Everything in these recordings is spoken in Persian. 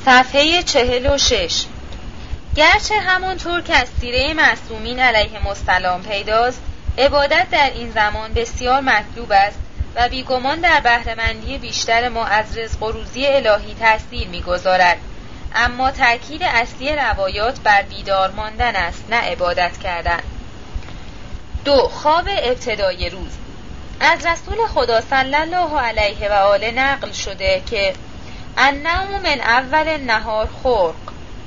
صفحه 46. گرچه همانطور که از سیره معصومین علیهم السلام پیداست، عبادت در این زمان بسیار مطلوب است و بیگمان در بهره‌مندی بیشتر ما از رزق و روزی الهی تأثیر می‌گذارد، اما تأکید اصلی روایات بر بیدار ماندن است، نه عبادت کردن. 2. خواب ابتدای روز. از رسول خدا صلی الله علیه و آله نقل شده که النوم من اول النهار خرق.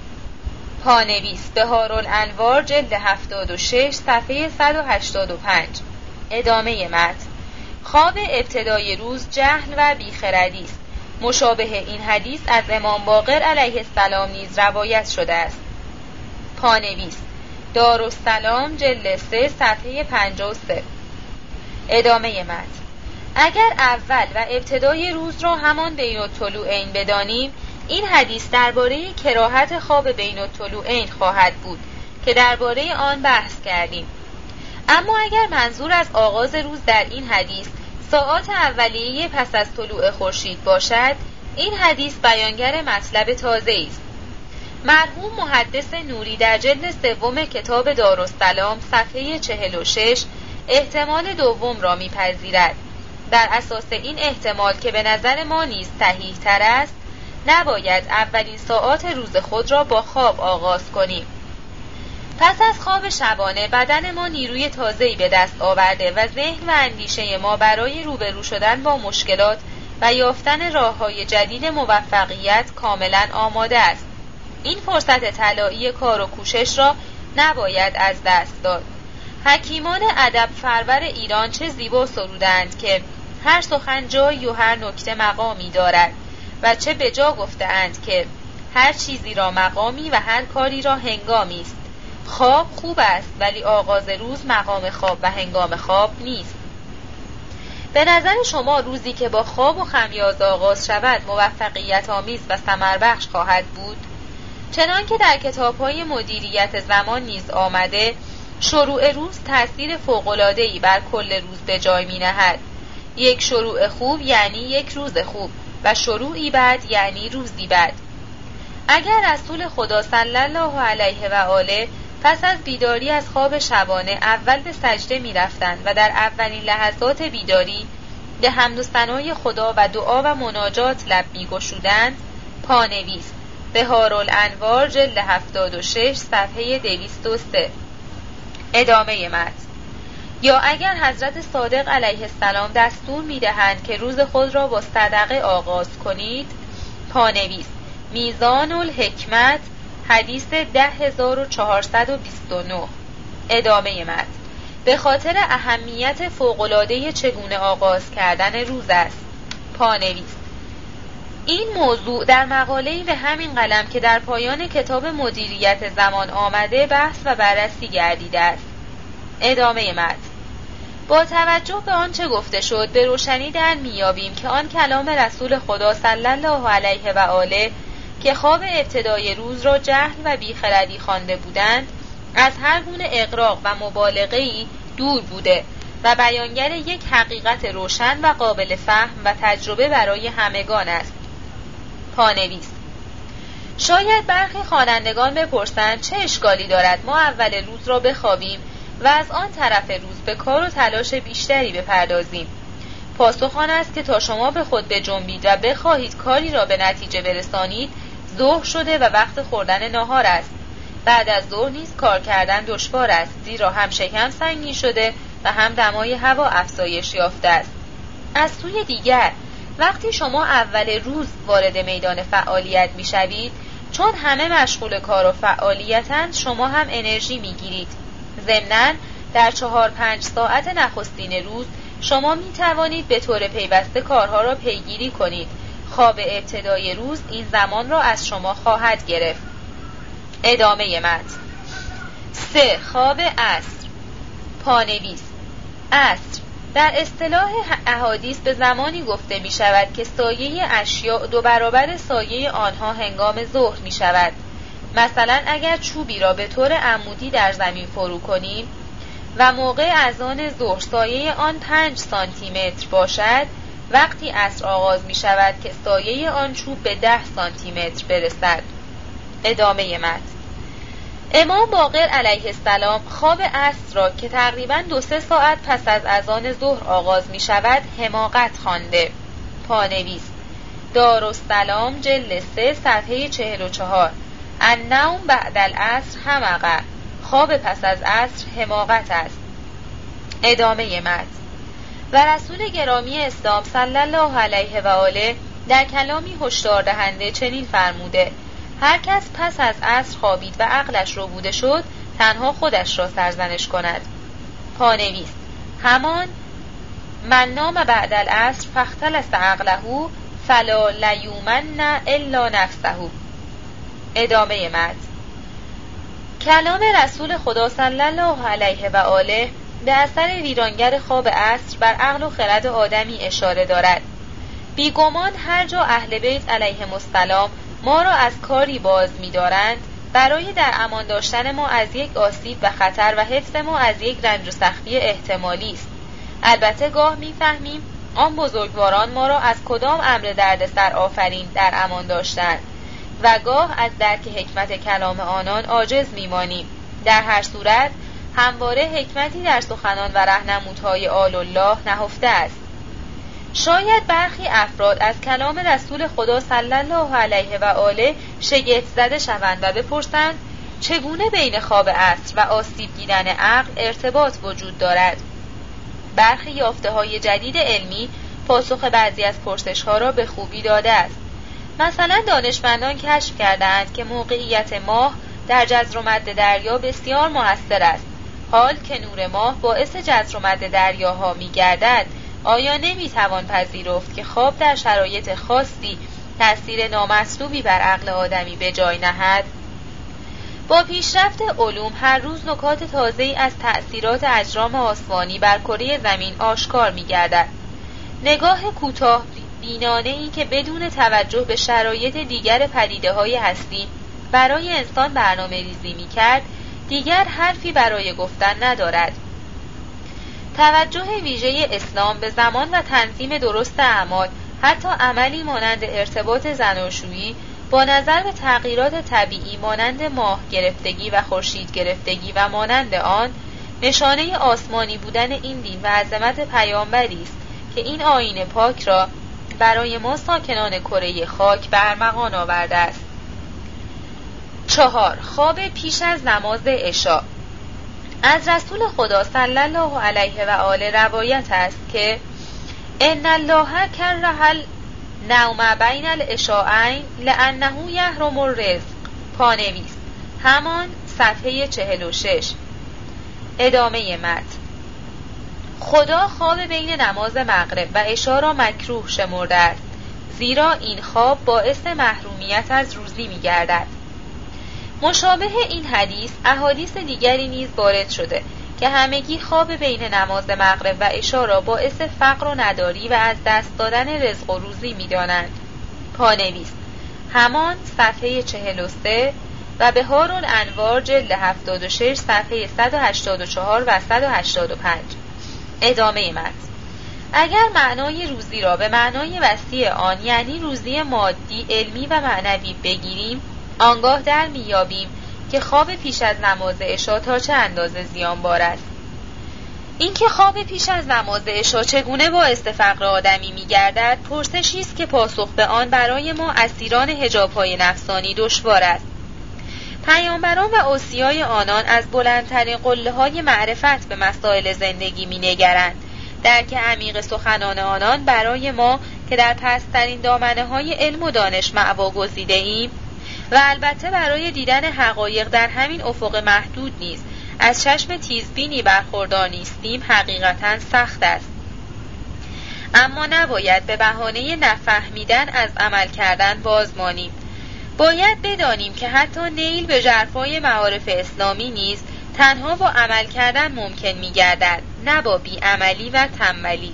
پانویس بهارالانوار جلد 76 صفحه 185. ادامه متن. خواب ابتدای روز جهل و بیخردی است. مشابه این حدیث از امام باقر علیه السلام نیز روایت شده است. پانویس دارالسلام جلد 3 صفحه 53. ادامه متن. اگر اول و ابتدای روز را همان بین الطلوعین بدانیم، این حدیث درباره کراهت خواب بین الطلوعین خواهد بود که درباره آن بحث کردیم. اما اگر منظور از آغاز روز در این حدیث ساعات اولیه پس از طلوع خورشید باشد، این حدیث بیانگر مطلب تازه‌ای است. مرحوم محدث نوری در جلد 3 کتاب دارالسلام صفحه 46 احتمال دوم را می‌پذیرد. در اساس این احتمال که به نظر ما نیز صحیح تر است، نباید اولین ساعات روز خود را با خواب آغاز کنیم. پس از خواب شبانه بدن ما نیروی تازه‌ای به دست آورده و ذهن و اندیشه ما برای روبرو شدن با مشکلات و یافتن راه‌های جدید موفقیت کاملا آماده است. این فرصت طلایی کار و کوشش را نباید از دست داد. حکیمان ادب فرور ایران چه زیبا سرودند که هر سخن جایی و هر نکته مقامی دارد و چه بجا گفتند که هر چیزی را مقامی و هر کاری را هنگامی است. خواب خوب است ولی آغاز روز مقام خواب و هنگام خواب نیست. به نظر شما روزی که با خواب و خمیازه آغاز شود موفقیت آمیز و ثمربخش خواهد بود؟ چنان که در کتاب‌های مدیریت زمان نیز آمده، شروع روز تأثیر فوق‌العاده‌ای بر کل روز به جای می‌نهد. یک شروع خوب یعنی یک روز خوب و شروعی بد یعنی روزی بد. اگر رسول خدا صلی الله علیه و آله پس از بیداری از خواب شبانه اول به سجده می رفتند و در اولین لحظات بیداری به حمد و ثنای خدا و دعا و مناجات لب می گشودند، پانویس بهارالانوار جلد 76 صفحه 203. ادامه متن. یا اگر حضرت صادق علیه السلام دستور می دهند که روز خود را با صدقه آغاز کنید، پانویس میزان الحکمت حدیث 10429. ادامه متن. به خاطر اهمیت فوق‌العاده چگونه آغاز کردن روز است. پانویس این موضوع در مقاله‌ای به همین قلم که در پایان کتاب مدیریت زمان آمده بحث و بررسی گردیده است. ادامه متن. با توجه به آنچه گفته شد به روشنی در میابیم که آن کلام رسول خدا صلی الله علیه و آله که خواب ابتدای روز را جهل و بیخردی خوانده بودند، از هر گونه اغراق و مبالغه‌ای دور بوده و بیانگر یک حقیقت روشن و قابل فهم و تجربه برای همگان است. پانویس شاید برخی خوانندگان بپرسند چه اشکالی دارد ما اول روز را بخوابیم و از آن طرف روز به کار و تلاش بیشتری بپردازیم. پاسخ آن است که تا شما به خود بجنبید و بخواهید کاری را به نتیجه برسانید، ظهر شده و وقت خوردن ناهار است. بعد از ظهر نیز کار کردن دشوار است، زیرا هم شکم سنگین شده و هم دمای هوا افزایش یافته است. از سوی دیگر وقتی شما اول روز وارد میدان فعالیت می‌شوید، چون همه مشغول کار و فعالیتند، شما هم انرژی می‌گیرید. ضمناً در 4-5 ساعت نخستین روز شما می توانید به طور پیوسته کارها را پیگیری کنید. خواب ابتدای روز این زمان را از شما خواهد گرفت. ادامه متن. 3. خواب عصر. پانویس عصر در اصطلاح احادیث به زمانی گفته می شود که سایه اشیاء 2 برابر سایه آنها هنگام ظهر می شود. مثلا اگر چوبی را به طور عمودی در زمین فرو کنیم و موقع اذان ظهر سایه آن 5 سانتی متر باشد، وقتی عصر آغاز می شود که سایه آن چوب به 10 سانتیمتر برسد. ادامه متن. امام باقر علیه السلام خواب عصر را که تقریباً 2-3 ساعت پس از اذان ظهر آغاز می شود حماقت خوانده. پانویس: دارالسلام جلد 3 صفحه 44. النوم بعد العصر حمقه، خواب پس از عصر حماقت است. ادامه متن. و رسول گرامی اسلام صلی الله علیه و آله در کلامی هشدار دهنده چنین فرموده: هر کس پس از عصر خوابید و عقلش رو بوده شد، تنها خودش را سرزنش کند. پانویس: همان من نام بعد العصر فاختلس عقله فلا لیومن الا نفسه. ادامه متن. کلام رسول خدا صلی الله علیه و آله به اثر ویرانگر خواب عصر بر عقل و خرد آدمی اشاره دارد. بیگمان هر جا اهل بیت علیهم السلام ما را از کاری باز می دارند، برای در امان داشتن ما از یک آسیب و خطر و حفظ ما از یک رنج و سختی احتمالی است. البته گاه می فهمیم آن بزرگواران ما را از کدام امر دردسر آفرین در امان داشتند و گاه از درک حکمت کلام آنان عاجز می مانیم. در هر صورت همواره حکمتی در سخنان و راهنمودهای آل الله نهفته است. شاید برخی افراد از کلام رسول خدا صلی الله علیه و آله شگفت زده شوند و بپرسند چگونه بین خواب عصر و آسیب دیدن عقل ارتباط وجود دارد. برخی یافته‌های جدید علمی پاسخ بعضی از پرسش‌ها را به خوبی داده است. مثلا دانشمندان کشف کردند که موقعیت ماه در جزر و مد دریا بسیار مؤثر است. حال که نور ماه باعث جزر و مد دریاها می‌گردد، آیا نمی‌توان پذیرفت که خواب در شرایط خاصی تأثیر نامطلوبی بر عقل آدمی به جای نهد؟ با پیشرفت علوم هر روز نکات تازه‌ای از تأثیرات اجرام آسمانی بر کره زمین آشکار می‌گردد. نگاه کوتاه بینانه‌ای که بدون توجه به شرایط دیگر پدیده‌های هستی برای انسان برنامه‌ریزی می‌کرد، دیگر حرفی برای گفتن ندارد. توجه ویژه اسلام به زمان و تنظیم درست اعمال، حتی عملی مانند ارتباط زناشویی، با نظر به تغییرات طبیعی مانند ماه گرفتگی و خورشید گرفتگی و مانند آن، نشانه آسمانی بودن این دین و عظمت پیامبری است که این آیین پاک را برای ما ساکنان کره خاک به ارمغان آورده است. 4. خواب پیش از نماز عشا. از رسول خدا صلی الله علیه و آله روایت است که ان الله کره النوم بین العشاءین لانه یحرم الرزق. پانویس: همان صفحه 46. ادامه متن. خدا خواب بین نماز مغرب و عشا را مکروه شمرده است، زیرا این خواب باعث محرومیت از روزی می گردد. مشابه این حدیث احادیث دیگری نیز وارد شده که همگی خواب بین نماز مغرب و عشا را باعث فقر و نداری و از دست دادن رزق و روزی می دانند. پانویس: همان صفحه 43 و بهار الانوار جلد 76 صفحه 184 و 185. ادامه متن. اگر معنای روزی را به معنای وسیع آن یعنی روزی مادی، علمی و معنوی بگیریم، آنگاه در میابیم که خواب پیش از نماز عشا تا چه اندازه زیانبار است. اینکه خواب پیش از نماز عشا چگونه باعث فقر آدمی میگردد، پرسشی است که پاسخ به آن برای ما اسیران حجاب‌های نفسانی دشوار است. پیامبران و اوصیای آنان از بلندترین قله‌های معرفت به مسائل زندگی می‌نگرند. درک عمیق سخنان آنان برای ما که در پست‌ترین دامنه‌های علم و دانش مأوا گزیده‌ایم و البته برای دیدن حقایق در همین افق محدود نیز از چشم تیزبینی برخوردار نیستیم حقیقتاً سخت است. اما نباید به بهانه نفهمیدن از عمل کردن بازمانیم. باید بدانیم که حتی نیل به ژرفای معارف اسلامی نیز تنها با عمل کردن ممکن می‌گردد، نه با بی‌عملی و تنبلی.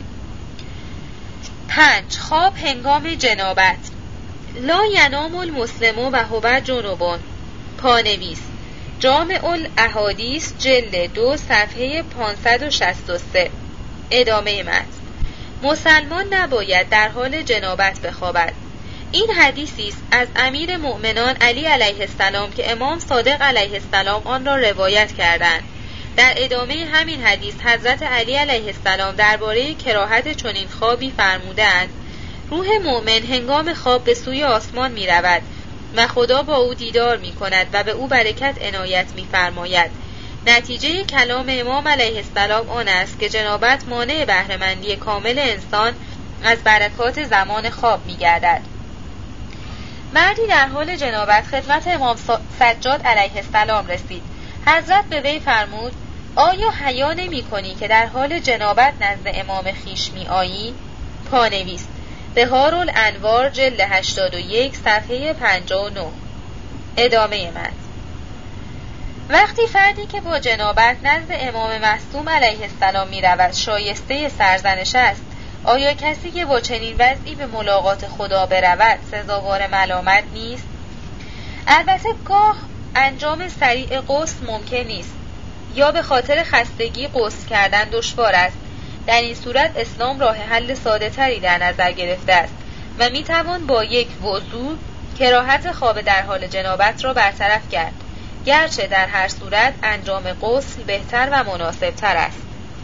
5. خواب هنگام جنابت. لا ینام المسلم و هو جنوب. پانویس: جامع الاحادیث جلد 2 صفحه 563. ادامه متن. مسلمان نباید در حال جنابت بخوابد. این حدیثی است از امیر مؤمنان علی علیه السلام که امام صادق علیه السلام آن را روایت کردند. در ادامه همین حدیث حضرت علی علیه السلام درباره کراهت چنین خوابی فرمودند: روح مؤمن هنگام خواب به سوی آسمان می رود و خدا با او دیدار می کند و به او برکت عنایت می فرماید. نتیجه کلام امام علیه السلام آن است که جنابت مانع بهره‌مندی کامل انسان از برکات زمان خواب می گردد. مردی در حال جنابت خدمت امام سجاد علیه السلام رسید. حضرت به وی فرمود: آیا حیا نمی کنی که در حال جنابت نزد امام خویش می آیی؟ پانویس: بهارالانوار جلد 81 صفحه 59. ادامه متن. وقتی فردی که با جنابت نزد امام معصوم علیه السلام می رود شایسته سرزنش است، آیا کسی که با چنین وضعی به ملاقات خدا برود سزاوار ملامت نیست؟ البته گاه انجام سریع غسل ممکن نیست یا به خاطر خستگی غسل کردن دشوار است. در این صورت اسلام راه حل ساده تری در نظر گرفته است و می توان با یک وضو کراهت خواب در حال جنابت را برطرف کرد، گرچه در هر صورت انجام غسل بهتر و مناسب تر است.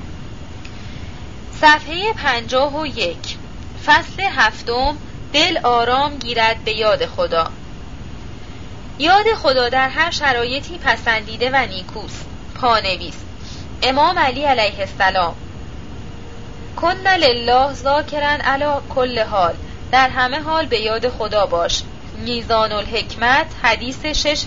صفحه 51. فصل 7. دل آرام گیرد به یاد خدا. یاد خدا در هر شرایطی پسندیده و نیکوست. پانویس: امام علی علیه السلام: کن لله ذاکرا علی کل حال، در همه حال به یاد خدا باش. میزان الحکمت حدیث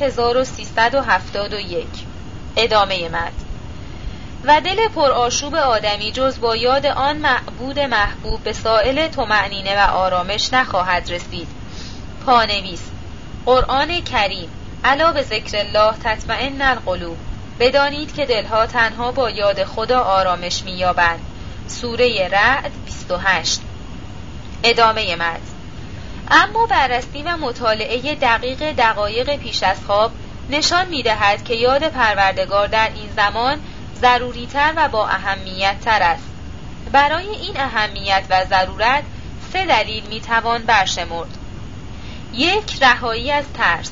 6371. ادامه متن. و دل پرآشوب آدمی جز با یاد آن معبود محبوب به سائل طمأنینه و آرامش نخواهد رسید. پانویس: قرآن کریم: الا به ذکر الله تطمئن القلوب، بدانید که دلها تنها با یاد خدا آرامش می‌یابند. سوره رعد 28. ادامه متن. اما بررسی و مطالعه دقیق دقایق پیش از خواب نشان می‌دهد که یاد پروردگار در این زمان ضروری‌تر و با اهمیت تر است. برای این اهمیت و ضرورت 3 دلیل می‌توان برشمرد. 1. رهایی از ترس.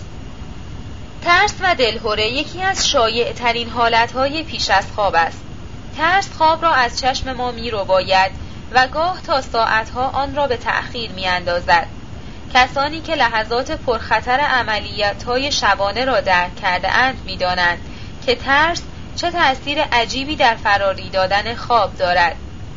ترس و دلهره یکی از شایع‌ترین حالت‌های پیش از خواب است. ترس خواب را از چشم ما می‌رباید و گاه تا ساعت‌ها آن را به تأخیر می‌اندازد. کسانی که لحظات پرخطر عملیات‌های شبانه را درک کرده اند می‌دانند که ترس چه تأثیر عجیبی در فراری دادن خواب دارد.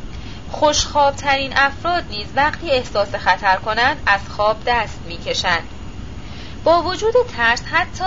خوشخوابترین افراد نیز وقتی احساس خطر کنند از خواب دست می‌کشند. با وجود ترس حتی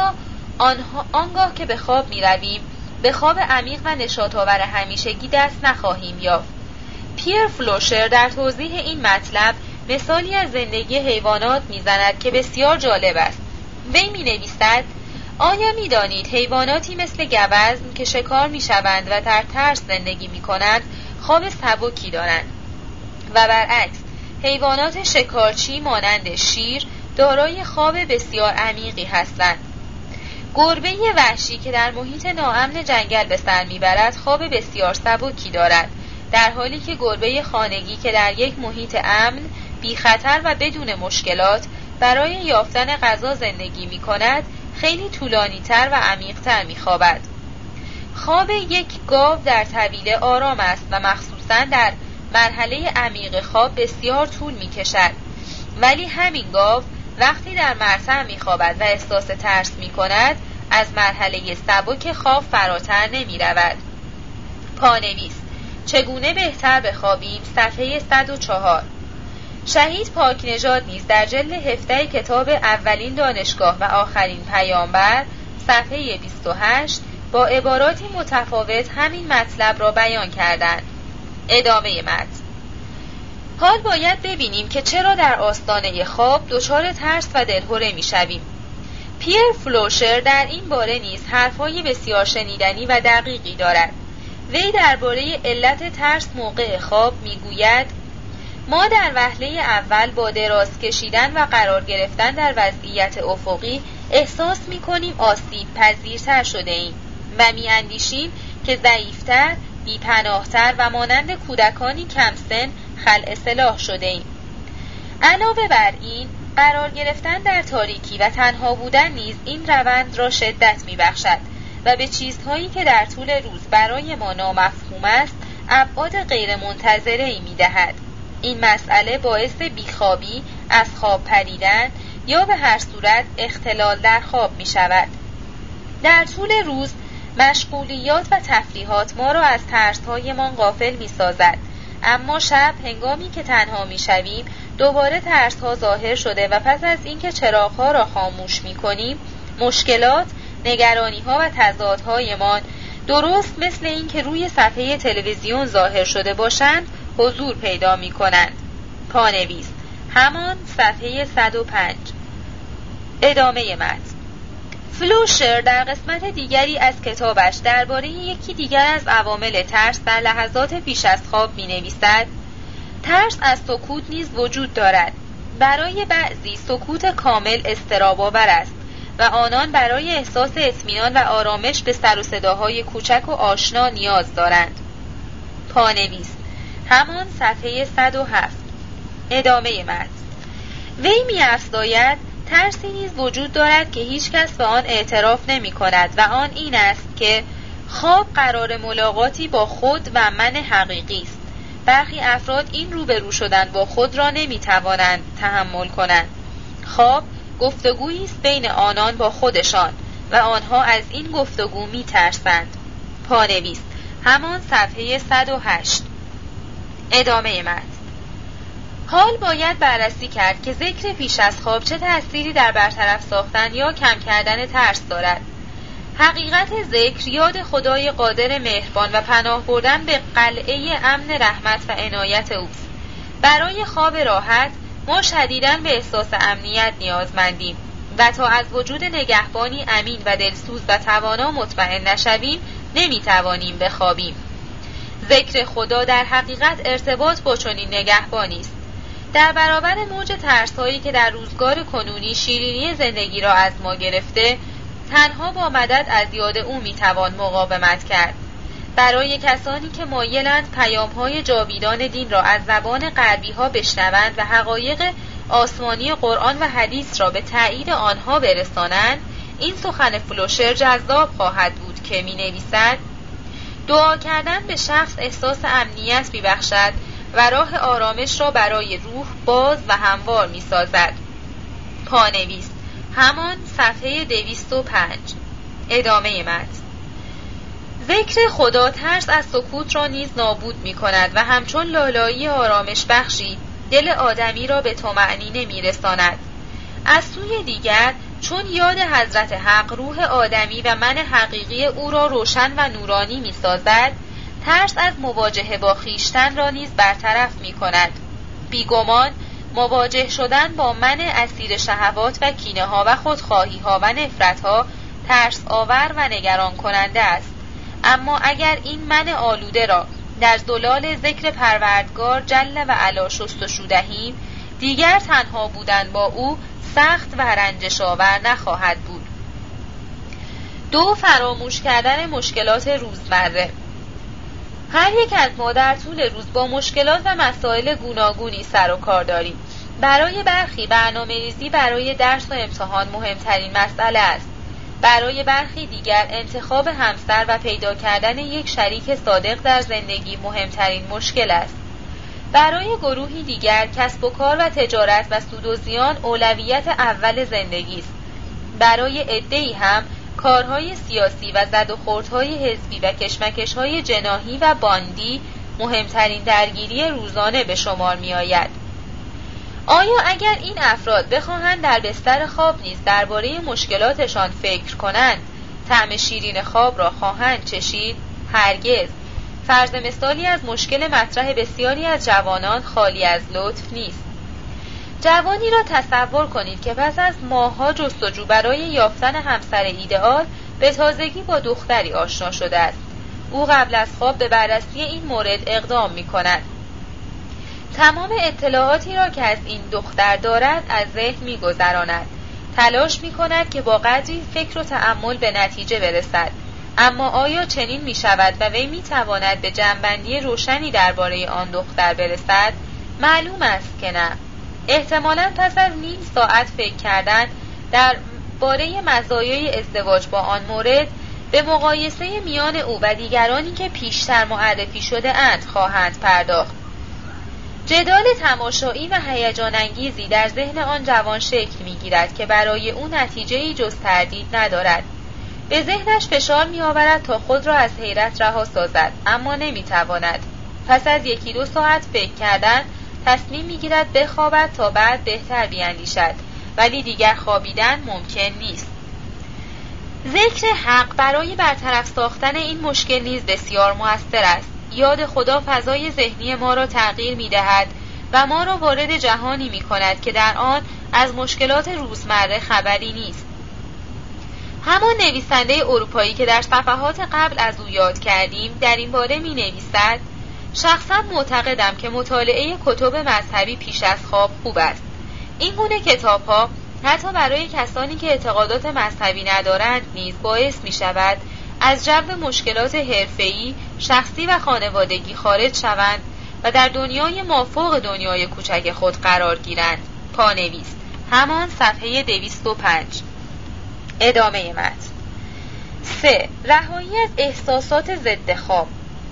آنگاه که به خواب می‌رویم به خواب عمیق و نشاط‌آور همیشگی دست نخواهیم یافت. پیر فلوشر در توضیح این مطلب مثالی از زندگی حیوانات می‌زند که بسیار جالب است. وی می‌نویسد: آیا می‌دانید حیواناتی مثل گوزن که شکار می‌شوند و در ترس زندگی می‌کنند خواب سبکی دارند و برعکس حیوانات شکارچی مانند شیر دارای خواب بسیار عمیقی هستند. گربه وحشی که در محیط ناامن جنگل به سر می‌برد خواب بسیار سبکی دارد، در حالی که گربه خانگی که در یک محیط امن، بی خطر و بدون مشکلات برای یافتن غذا زندگی می‌کند خیلی طولانی‌تر و عمیق‌تر می‌خوابد. خواب یک گاو در طویله آرام است و مخصوصاً در مرحله عمیق خواب بسیار طول می‌کشد، ولی همین گاو وقتی در مرتع می‌خوابد و احساس ترس می‌کند از مرحله سبک خواب فراتر نمی‌رود. پانویس: چگونه بهتر بخوابیم؟ صفحه 104. شهید پاکنژاد نیز در جلد 17 کتاب اولین دانشگاه و آخرین پیامبر صفحه 28 با عباراتی متفاوت همین مطلب را بیان کردند. ادامه متن. حال باید ببینیم که چرا در آستانه خواب دچار ترس و دلهره می‌شویم. پیر فلوشر در این باره نیز حرف‌های بسیار شنیدنی و دقیقی دارد. وی درباره علت ترس موقع خواب می‌گوید: ما در وهله اول با دراز کشیدن و قرار گرفتن در وضعیت افقی احساس می‌کنیم آسیب پذیرتر شده ایم و می‌اندیشیم که ضعیفتر، بی‌پناه‌تر و مانند کودکانی کم سن خلع سلاح شده ایم. علاوه بر این، قرار گرفتن در تاریکی و تنها بودن نیز این روند را شدت می‌بخشد و به چیزهایی که در طول روز برای ما نامفهوم است ابعاد غیرمنتظره‌ای می‌دهد. این مسئله باعث بیخوابی، از خواب پریدن یا به هر صورت اختلال در خواب می‌شود. در طول روز مشغولیات و تفریحات ما را از ترس‌هایمان غافل می‌سازد، اما شب هنگامی که تنها می‌شویم دوباره ترس‌ها ظاهر شده و پس از اینکه چراغ‌ها را خاموش می‌کنیم مشکلات، نگرانی‌ها و تضادهایمان درست مثل این که روی صفحه تلویزیون ظاهر شده باشند حضور پیدا می‌کنند. پانویس همان صفحه 105. ادامه متن. فلوشر در قسمت دیگری از کتابش درباره یکی دیگر از عوامل ترس در لحظات پیش از خواب می‌نویسد: ترس از سکوت نیز وجود دارد. برای بعضی سکوت کامل اضطراب‌آور است و آنان برای احساس اطمینان و آرامش به سر و صداهای کوچک و آشنا نیاز دارند. پانویس همان صفحه 107. ادامه متن. وی می‌افزاید ترسی نیز وجود دارد که هیچ کس به آن اعتراف نمی کند و آن این است که خواب قرار ملاقاتی با خود و من حقیقی است. برخی افراد این روبرو شدن با خود را نمی توانند تحمل کنند. خواب گفتگویی است بین آنان با خودشان و آنها از این گفتگو می ترسند. پانویس همان صفحه 108. ادامه متن. حال باید بررسی کرد که ذکر پیش از خواب چه تأثیری در برطرف ساختن یا کم کردن ترس دارد. حقیقت ذکر یاد خدای قادر مهربان و پناه بردن به قلعه امن رحمت و عنایت اوست. برای خواب راحت ما شدیداً به احساس امنیت نیازمندیم و تا از وجود نگهبانی امین و دلسوز و توانا مطمئن نشویم نمیتوانیم بخوابیم. ذکر خدا در حقیقت ارتباط با چنین نگهبانی است. در برابر موج ترس‌هایی که در روزگار کنونی شیرینی زندگی را از ما گرفته، تنها با مدد از یاد او میتوان مقاومت کرد. برای کسانی که مایلند پیام‌های جاویدان دین را از زبان غربی‌ها بشنوند و حقایق آسمانی قرآن و حدیث را به تایید آنها برسانند، این سخن فلوشر جذاب خواهد بود که می‌نویسد: دعا کردن به شخص احساس امنیت می‌بخشد و راه آرامش را برای روح باز و هموار می‌سازد. پانویس همان صفحه 205. ادامه متن. ذکر خدا ترس از سکوت را نیز نابود می‌کند و همچون لالایی آرامش بخشی دل آدمی را به طمأنینه می‌رساند. از سوی دیگر چون یاد حضرت حق روح آدمی و من حقیقی او را روشن و نورانی می‌سازد، ترس از مواجهه با خویشتن را نیز برطرف می‌کند. بیگمان مواجه شدن با من اسیر شهوات و کینه‌ها و خودخواهی‌ها و نفرت‌ها ترس آور و نگران کننده است. اما اگر این من آلوده را در زلال ذکر پروردگار جل و علا شستشو دهیم، دیگر تنها بودن با او سخت و رنجش آور نخواهد بود. 2. فراموش کردن مشکلات روزمره. هر یک از ما در طول روز با مشکلات و مسائل گوناگونی سر و کار داریم. برای برخی برنامه‌ریزی برای درس و امتحان مهمترین مسئله است. برای برخی دیگر انتخاب همسر و پیدا کردن یک شریک صادق در زندگی مهمترین مشکل است. برای گروهی دیگر کسب و کار و تجارت و سود و زیان اولویت اول زندگی است. برای عده‌ای هم کارهای سیاسی و زد و خوردهای حزبی و کشمکش‌های جناحی و باندی مهمترین درگیری روزانه به شمار می‌آید. آیا اگر این افراد بخواهند در بستر خواب نیز درباره مشکلاتشان فکر کنند، طعم شیرین خواب را خواهند چشید؟ هرگز. فرض مثالی از مشکل مطرح بسیاری از جوانان خالی از لطف نیست. جوانی را تصور کنید که پس از ماه‌ها جستجو برای یافتن همسر ایدئال به تازگی با دختری آشنا شده است. او قبل از خواب به بررسی این مورد اقدام می‌کند. تمام اطلاعاتی را که از این دختر دارد از ذهن می‌گذراند. تلاش می‌کند که با قدری فکر و تأمل به نتیجه برسد. اما آیا چنین می‌شود و وی می‌تواند به جمع‌بندی روشنی درباره آن دختر برسد؟ معلوم است که نه. احتمالاً پس از نیم ساعت فکر کردن در باره مزایای ازدواج با آن مورد، به مقایسه میان او و دیگرانی که پیشتر معرفی شده اند خواهند پرداخت. جدال تماشایی و هیجان انگیزی در ذهن آن جوان شکل می‌گیرد که برای او نتیجه‌ای جز تردید ندارد. به ذهنش فشار می‌آورد تا خود را از حیرت رها سازد، اما نمی‌تواند. پس از 1-2 ساعت فکر کردن تصمیم می‌گیرد بخوابد تا بعد بهتر بیاندیشد، ولی دیگر خوابیدن ممکن نیست. ذکر حق برای برطرف ساختن این مشکل نیز بسیار مؤثر است. یاد خدا فضای ذهنی ما را تغییر می‌دهد و ما را وارد جهانی می‌کند که در آن از مشکلات روزمره خبری نیست. همان نویسنده اروپایی که در صفحات قبل از او یاد کردیم در این باره می‌نویسد: شخصا معتقدم که مطالعه کتب مذهبی پیش از خواب خوب است. این گونه کتاب‌ها حتی برای کسانی که اعتقادات مذهبی ندارند نیز باعث می‌شود از جو مشکلات حرفه‌ای، شخصی و خانوادگی خارج شوند و در دنیای مافوق دنیای کوچک خود قرار گیرند. پانویس، همان صفحه 205. ادامه متن. 3. رهایی از احساسات ضد خواب.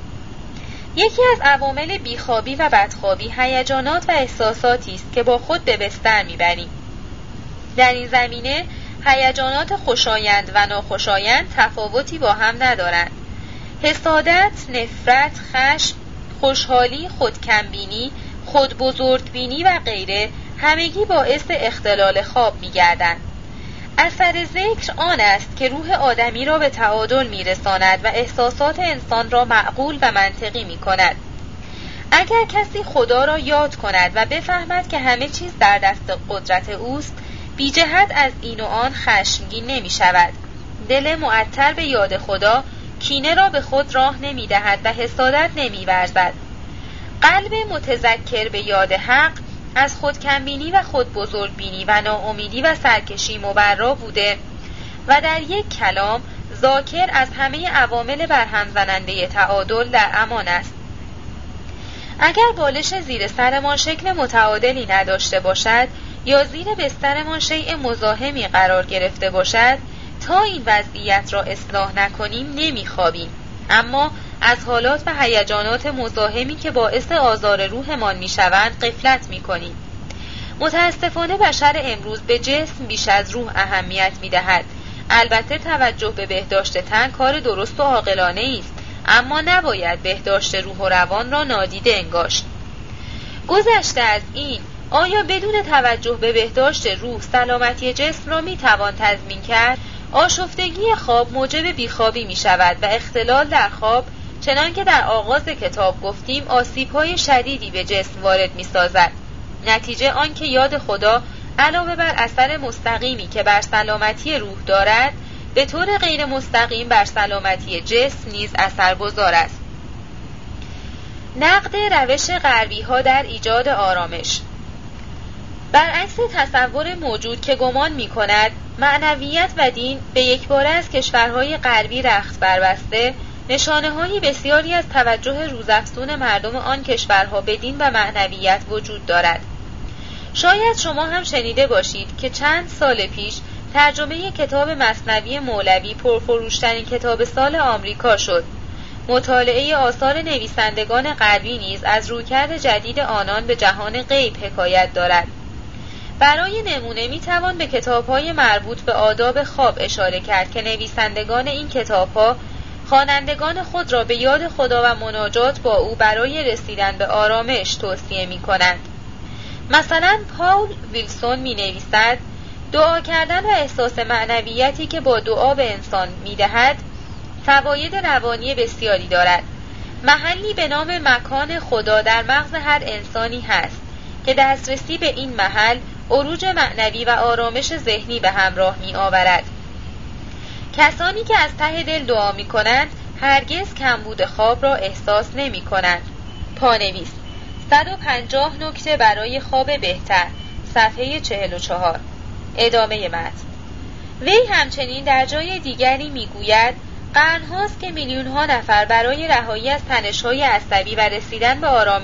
یکی از عوامل بیخوابی و بدخوابی هیجانات و احساساتی است که با خود به بستر می‌بریم. در این زمینه هیجانات خوشایند و ناخوشایند تفاوتی با هم ندارند. حسادت، نفرت، خشم، خوشحالی، خودکمبینی، خودبزرگبینی و غیره همگی باعث اختلال خواب می‌گردند. اثر ذکر آن است که روح آدمی را به تعادل می‌رساند و احساسات انسان را معقول و منطقی می‌کند. اگر کسی خدا را یاد کند و بفهمد که همه چیز در دست قدرت اوست، بی جهت از این و آن خشمگین نمی شود. دل معطر به یاد خدا کینه را به خود راه نمی دهد و حسادت نمی ورزد. قلب متذکر به یاد حق از خودکمبینی و خودبزرگبینی و ناامیدی و سرکشی مبرا بوده و در یک کلام ذاکر از همه عوامل برهم زننده تعادل در امان است. اگر بالش زیر سرمان شکل متعادلی نداشته باشد یا زیر بسترمان شیء مزاحمی قرار گرفته باشد، تا این وضعیت را اصلاح نکنیم نمیخوابیم، اما از حالات و هیجانات مزاحمی که باعث آزار روحمان میشوند غفلت میکنیم. متاسفانه بشر امروز به جسم بیش از روح اهمیت میدهد. البته توجه به بهداشت تن کار درست و عاقلانه است، اما نباید بهداشت روح و روان را نادیده انگاشت. گذشته از این، آیا بدون توجه به بهداشت روح سلامتی جسم را میتوان تضمین کرد؟ آشفتگی خواب موجب بیخوابی می شود و اختلال در خواب، چنان که در آغاز کتاب گفتیم، آسیب‌های شدیدی به جسم وارد می سازد. نتیجه آن که یاد خدا علاوه بر اثر مستقیمی که بر سلامتی روح دارد، به طور غیر مستقیم بر سلامتی جسم نیز اثرگذار است. نقد روش غربی‌ها در ایجاد آرامش. برعکس تصور موجود که گمان می‌کند معنویت و دین به یکباره از کشورهای غربی رخت بربسته، نشانه‌های بسیاری از توجه روزافزون مردم آن کشورها به دین و معنویت وجود دارد. شاید شما هم شنیده باشید که چند سال پیش ترجمه کتاب مثنوی مولوی پرفروشترین کتاب سال آمریکا شد. مطالعه آثار نویسندگان غربی نیز از رویکرد جدید آنان به جهان غیب حکایت دارد. برای نمونه میتوان به کتاب‌های مربوط به آداب خواب اشاره کرد که نویسندگان این کتاب‌ها خوانندگان خود را به یاد خدا و مناجات با او برای رسیدن به آرامش توصیه می‌کنند. مثلا پاول ویلسون می‌نویسد: دعا کردن و احساس معنویتی که با دعا به انسان می‌دهد فواید روانی بسیاری دارد. محلی به نام مکان خدا در مغز هر انسانی هست که دسترسی به این محل عروج معنوی و آرامش ذهنی به همراه می آورد. کسانی که از ته دل دعا می کنند هرگز کمبود خواب را احساس نمی کنند. پانویس 150 نکته برای خواب بهتر، صفحه 44. ادامه متن. وی همچنین در جای دیگری می گوید قرن‌هاست که میلیون‌ها نفر برای رهایی از تنش‌های عصبی و رسیدن به آرامش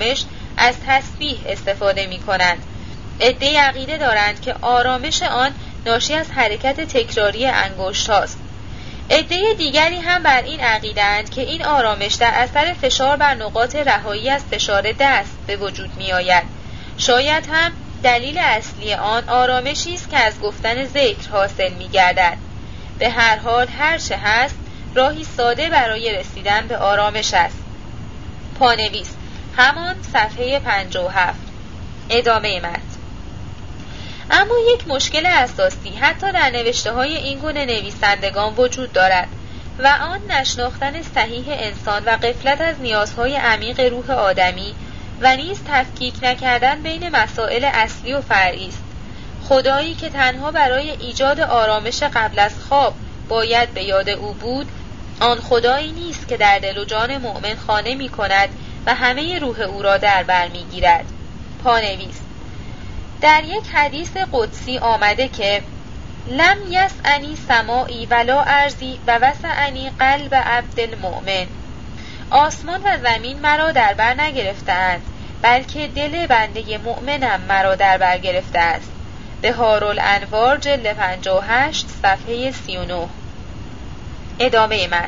از تسبیح استفاده می کنند. عده‌ای عقیده دارند که آرامش آن ناشی از حرکت تکراری انگشت هاست. عده دیگری هم بر این عقیده‌اند که این آرامش در اثر فشار بر نقاط رهایی از فشار دست به وجود می آید. شاید هم دلیل اصلی آن آرامشی است که از گفتن ذکر حاصل می گردد. به هر حال هر چه هست راهی ساده برای رسیدن به آرامش است. پانویس همان صفحه 57. ادامه متن. اما یک مشکل اساسی حتی در نوشته های این گونه نویسندگان وجود دارد و آن نشناختن صحیح انسان و غفلت از نیازهای عمیق روح آدمی و نیز تفکیک نکردن بین مسائل اصلی و فرعی است. خدایی که تنها برای ایجاد آرامش قبل از خواب باید به یاد او بود، آن خدایی نیست که در دل و جان مؤمن خانه می کند و همه روح او را در بر می گیرد. پانویس در یک حدیث قدسی آمده که لم یسعنی سماعی ولا ارضی و وسعنی قلب عبد المؤمن. آسمان و زمین مرا در بر نگرفتند، بلکه دل بنده مؤمنم مرا در بر گرفته است. بهارالانوار جلد 58 صفحه 39. ادامه متن.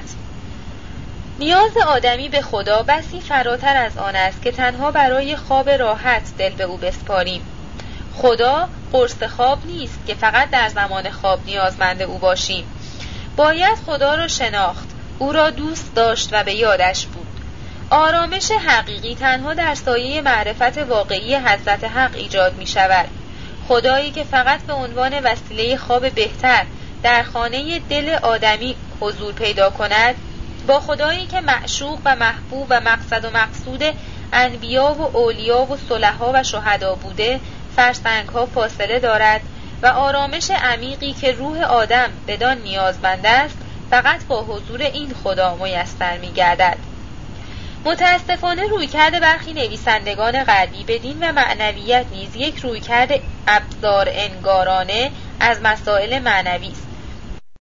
نیاز آدمی به خدا بسی فراتر از آن است که تنها برای خواب راحت دل به او بسپاریم. خدا قرص خواب نیست که فقط در زمان خواب نیازمند او باشیم. باید خدا را شناخت، او را دوست داشت و به یادش بود. آرامش حقیقی تنها در سایه معرفت واقعی حضرت حق ایجاد می شود. خدایی که فقط به عنوان وسیله خواب بهتر در خانه دل آدمی حضور پیدا کند، با خدایی که معشوق و محبوب و مقصد و مقصود انبیا و اولیا و صلحا و شهدا بوده، فرسنگ ها فاصله دارد و آرامش عمیقی که روح آدم بدان نیازمند است فقط با حضور این خدا میسر می گردد. متاسفانه رویکرد برخی نویسندگان غربی به دین و معنویت نیز یک رویکرد ابزار انگارانه از مسائل معنوی است.